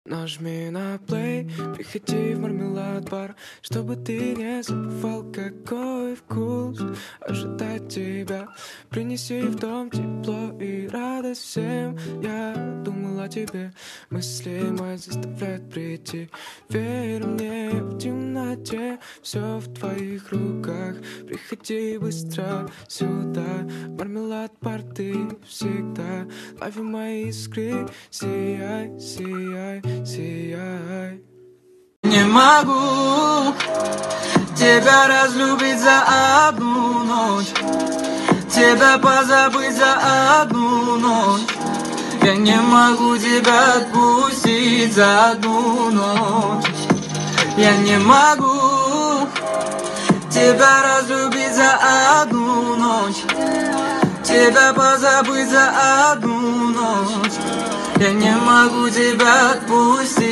Нажми на плей, приходи в мармелад бар, чтобы ты не забывал, какой вкус ожидать тебя. Принеси в дом тепло и радость всем. Я думал о тебе, мысли мои заставляют прийти. Верь мне, в темноте все в твоих руках. Приходи быстро сюда, мармелад бар, ты всегда. Лови мои искры, сияй, сияй, сияй. Не могу тебя разлюбить за одну ночь, тебя позабыть за одну ночь. Я не могу тебя отпустить за одну ночь. Я не могу тебя разлюбить за одну ночь, тебя позабыть за одну ночь. Я не могу тебя отпустить.